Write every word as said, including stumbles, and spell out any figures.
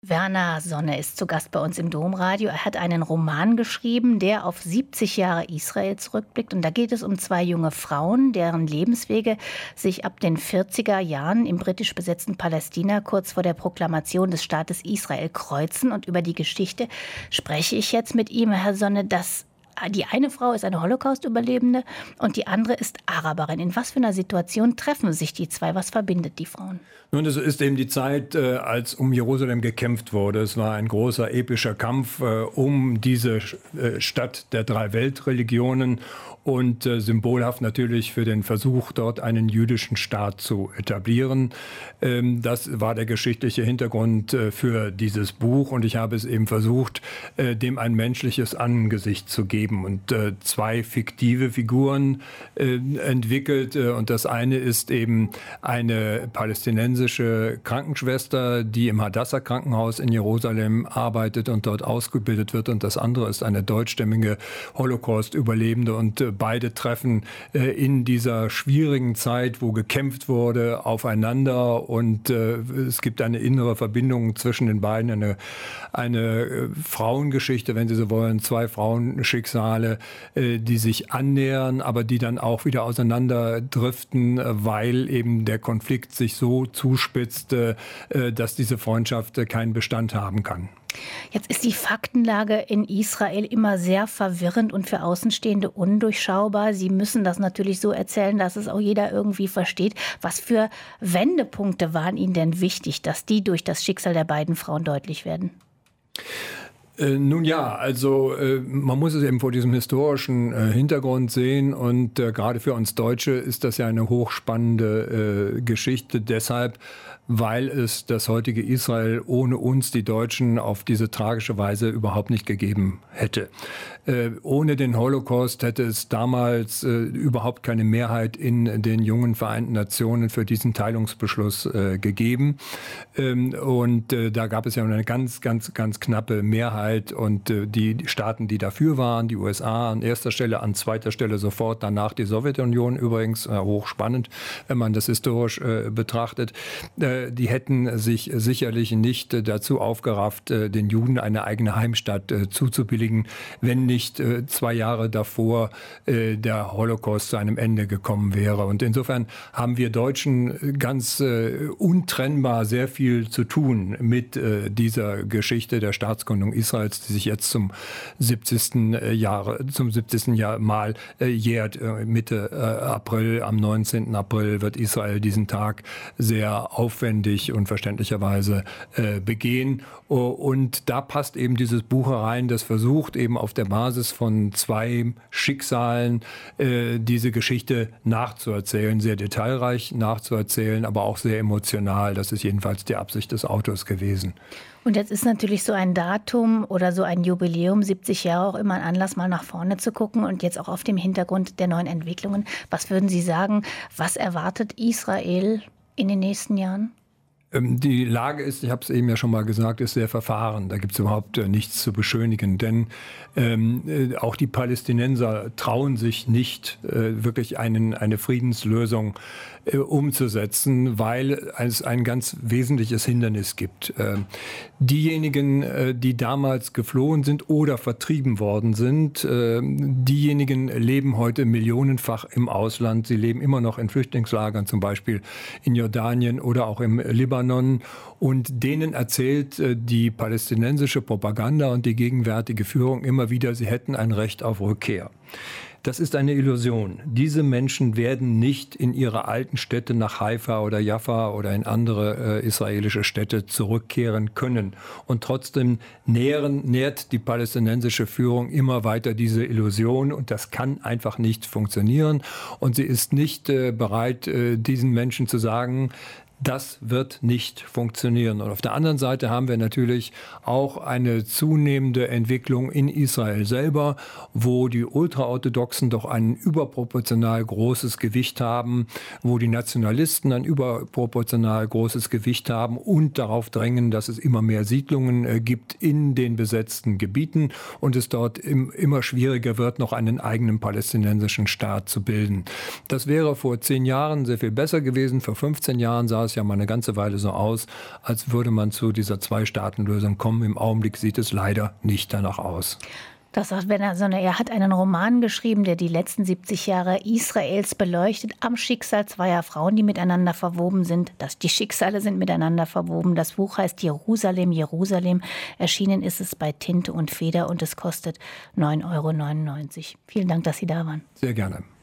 Werner Sonne ist zu Gast bei uns im Domradio. Er hat einen Roman geschrieben, der auf siebzig Jahre Israel zurückblickt. Und da geht es um zwei junge Frauen, deren Lebenswege sich ab den vierziger Jahren im britisch besetzten Palästina kurz vor der Proklamation des Staates Israel kreuzen. Und über die Geschichte spreche ich jetzt mit ihm, Herr Sonne. Das Die eine Frau ist eine Holocaust-Überlebende und die andere ist Araberin. In was für einer Situation treffen sich die zwei? Was verbindet die Frauen? Nun, es ist eben die Zeit, äh, als um Jerusalem gekämpft wurde. Es war ein großer epischer Kampf äh, um diese äh, Stadt der drei Weltreligionen und äh, symbolhaft natürlich für den Versuch, dort einen jüdischen Staat zu etablieren. Ähm, das war der geschichtliche Hintergrund äh, für dieses Buch und ich habe es eben versucht, äh, dem ein menschliches Angesicht zu geben und äh, zwei fiktive Figuren äh, entwickelt. Äh, und das eine ist eben eine palästinensische Krankenschwester, die im Hadassah-Krankenhaus in Jerusalem arbeitet und dort ausgebildet wird. Und das andere ist eine deutschstämmige Holocaust-Überlebende. Und äh, beide treffen äh, in dieser schwierigen Zeit, wo gekämpft wurde, aufeinander. Und äh, es gibt eine innere Verbindung zwischen den beiden, eine, eine äh, Frauengeschichte, wenn Sie so wollen, zwei Frauenschicksale, äh, die sich annähern, aber die dann auch wieder auseinanderdriften, äh, weil eben der Konflikt sich so zuspitzt, äh, dass diese Freundschaft äh, keinen Bestand haben kann. Jetzt ist die Faktenlage in Israel immer sehr verwirrend und für Außenstehende undurchschaubar. Sie müssen das natürlich so erzählen, dass es auch jeder irgendwie versteht. Was für Wendepunkte waren Ihnen denn wichtig, dass die durch das Schicksal der beiden Frauen deutlich werden? Äh, nun ja, also äh, man muss es eben vor diesem historischen äh, Hintergrund sehen und äh, gerade für uns Deutsche ist das ja eine hochspannende äh, Geschichte deshalb, weil es das heutige Israel ohne uns, die Deutschen, auf diese tragische Weise überhaupt nicht gegeben hätte. Äh, ohne den Holocaust hätte es damals äh, überhaupt keine Mehrheit in den jungen Vereinten Nationen für diesen Teilungsbeschluss äh, gegeben. Ähm, und äh, da gab es ja eine ganz, ganz, ganz knappe Mehrheit und äh, die Staaten, die dafür waren, die U S A an erster Stelle, an zweiter Stelle sofort, danach die Sowjetunion übrigens, äh, hochspannend, wenn man das historisch äh, betrachtet, äh, die hätten sich sicherlich nicht äh, dazu aufgerafft, äh, den Juden eine eigene Heimstatt äh, zuzubilligen, wenn nicht äh, zwei Jahre davor äh, der Holocaust zu einem Ende gekommen wäre. Und insofern haben wir Deutschen ganz äh, untrennbar sehr viel zu tun mit äh, dieser Geschichte der Staatsgründung Israels, die sich jetzt zum siebzigsten Jahre, zum siebzigsten Jahr Mal äh, jährt. Äh, Mitte äh, April, am neunzehnten April wird Israel diesen Tag sehr aufwendig und verständlicherweise äh, begehen. Und da passt eben dieses Buch herein, das versucht eben auf der Basis von zwei Schicksalen äh, diese Geschichte nachzuerzählen, sehr detailreich nachzuerzählen, aber auch sehr emotional. Das ist jedenfalls die Absicht des Autors gewesen. Und jetzt ist natürlich so ein Datum oder so ein Jubiläum, siebzig Jahre, auch immer ein Anlass, mal nach vorne zu gucken und jetzt auch auf dem Hintergrund der neuen Entwicklungen. Was würden Sie sagen, was erwartet Israel in den nächsten Jahren? Die Lage ist, ich habe es eben ja schon mal gesagt, ist sehr verfahren. Da gibt es überhaupt äh, nichts zu beschönigen. Denn ähm, äh, auch die Palästinenser trauen sich nicht, äh, wirklich einen, eine Friedenslösung äh, umzusetzen, weil es ein ganz wesentliches Hindernis gibt. Äh, diejenigen, äh, die damals geflohen sind oder vertrieben worden sind, äh, diejenigen leben heute millionenfach im Ausland. Sie leben immer noch in Flüchtlingslagern, zum Beispiel in Jordanien oder auch im Libanon. Und denen erzählt äh, die palästinensische Propaganda und die gegenwärtige Führung immer wieder, sie hätten ein Recht auf Rückkehr. Das ist eine Illusion. Diese Menschen werden nicht in ihre alten Städte nach Haifa oder Jaffa oder in andere äh, israelische Städte zurückkehren können. Und trotzdem nähren, nährt die palästinensische Führung immer weiter diese Illusion. Und das kann einfach nicht funktionieren. Und sie ist nicht äh, bereit, äh, diesen Menschen zu sagen, das wird nicht funktionieren. Und auf der anderen Seite haben wir natürlich auch eine zunehmende Entwicklung in Israel selber, wo die Ultraorthodoxen doch ein überproportional großes Gewicht haben, wo die Nationalisten ein überproportional großes Gewicht haben und darauf drängen, dass es immer mehr Siedlungen äh, gibt in den besetzten Gebieten und es dort im, immer schwieriger wird, noch einen eigenen palästinensischen Staat zu bilden. Das wäre vor zehn Jahren sehr viel besser gewesen. Vor fünfzehn Jahren sah es es ja mal eine ganze Weile so aus, als würde man zu dieser Zwei-Staaten-Lösung kommen. Im Augenblick sieht es leider nicht danach aus. Das sagt Werner Sonne. Er hat einen Roman geschrieben, der die letzten siebzig Jahre Israels beleuchtet, am Schicksal zweier Frauen, die miteinander verwoben sind. Das, die Schicksale sind miteinander verwoben. Das Buch heißt Jerusalem, Jerusalem. Erschienen ist es bei Tinte und Feder und es kostet neun Euro neunundneunzig. Vielen Dank, dass Sie da waren. Sehr gerne.